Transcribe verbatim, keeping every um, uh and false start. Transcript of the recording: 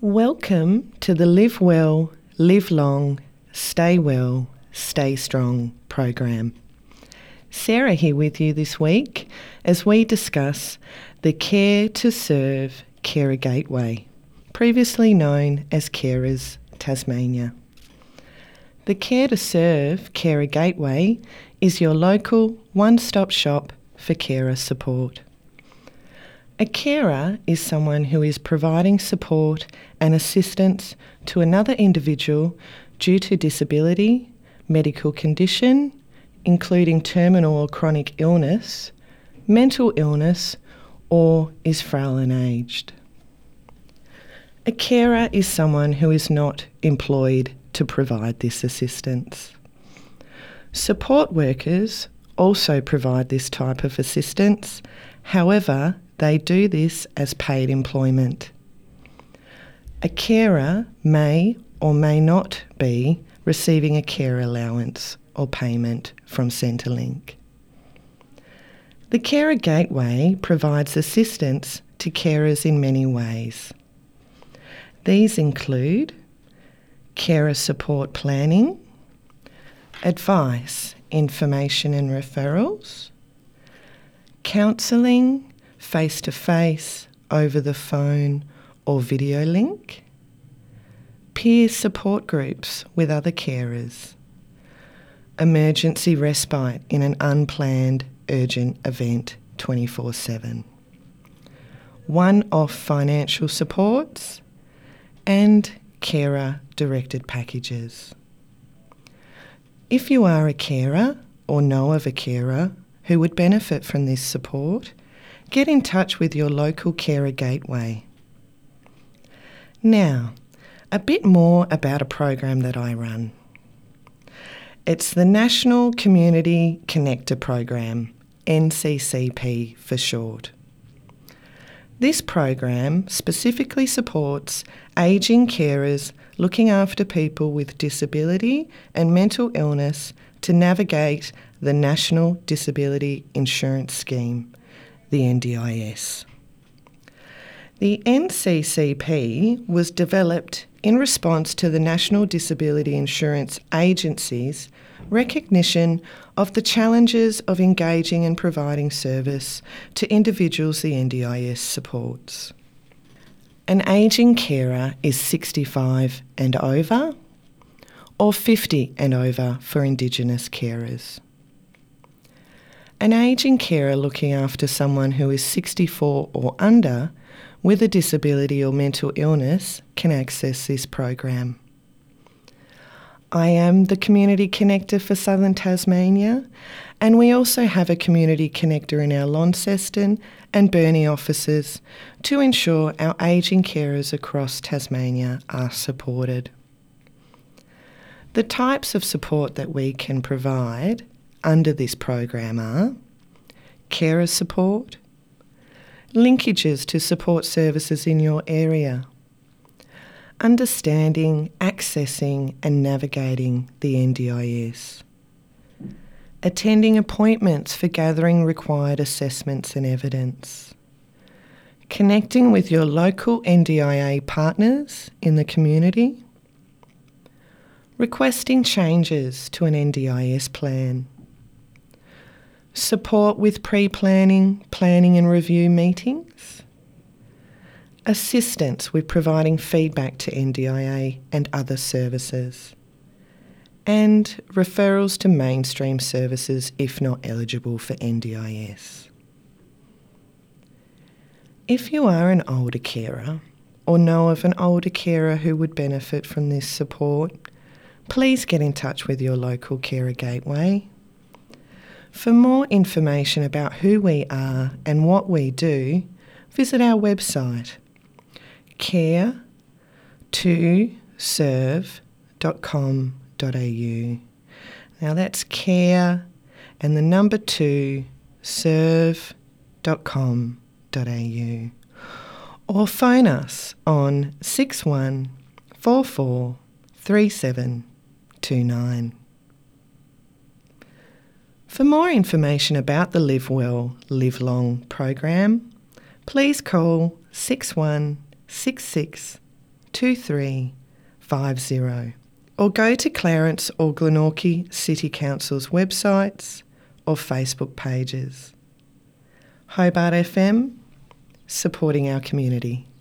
Welcome to the Live Well, Live Long, Stay Well, Stay Strong program. Sarah here with you this week as we discuss the Care to Serve Carer Gateway, previously known as Carers Tasmania. The Care to Serve Carer Gateway is your local one-stop shop for carer support. A carer is someone who is providing support and assistance to another individual due to disability, medical condition, including terminal or chronic illness, mental illness, or is frail and aged. A carer is someone who is not employed to provide this assistance. Support workers also provide this type of assistance, however, they do this as paid employment. A carer may or may not be receiving a care allowance or payment from Centrelink. The Carer Gateway provides assistance to carers in many ways. These include carer support planning, advice, information and referrals, counselling, face-to-face, over the phone or video link, peer support groups with other carers, emergency respite in an unplanned urgent event twenty-four seven, one-off financial supports, and carer-directed packages. If you are a carer or know of a carer who would benefit from this support, get in touch with your local Carer Gateway. Now, a bit more about a program that I run. It's the National Community Connector Program, N C C P for short. This program specifically supports ageing carers looking after people with disability and mental illness to navigate the National Disability Insurance Scheme, the N D I S. The N C C P was developed in response to the National Disability Insurance Agency's recognition of the challenges of engaging and providing service to individuals the N D I S supports. An ageing carer is sixty-five and over, or fifty and over for Indigenous carers. An ageing carer looking after someone who is sixty-four or under with a disability or mental illness can access this program. I am the Community Connector for Southern Tasmania, and we also have a Community Connector in our Launceston and Burnie offices to ensure our ageing carers across Tasmania are supported. The types of support that we can provide under this program are carer support, linkages to support services in your area, understanding, accessing and navigating the N D I S, attending appointments for gathering required assessments and evidence, connecting with your local N D I A partners in the community, requesting changes to an N D I S plan, support with pre-planning, planning and review meetings, assistance with providing feedback to N D I A and other services, and referrals to mainstream services if not eligible for N D I S. If you are an older carer or know of an older carer who would benefit from this support, please get in touch with your local Carer Gateway. For more information about who we are and what we do, visit our website care to serve dot com dot a u. Now that's care and the number two serve dot com dot a u, or phone us on six one four four three seven two nine. For more information about the Live Well, Live Long program, please call six one six six two three five zero, or go to Clarence or Glenorchy City Council's websites or Facebook pages. Hobart F M, supporting our community.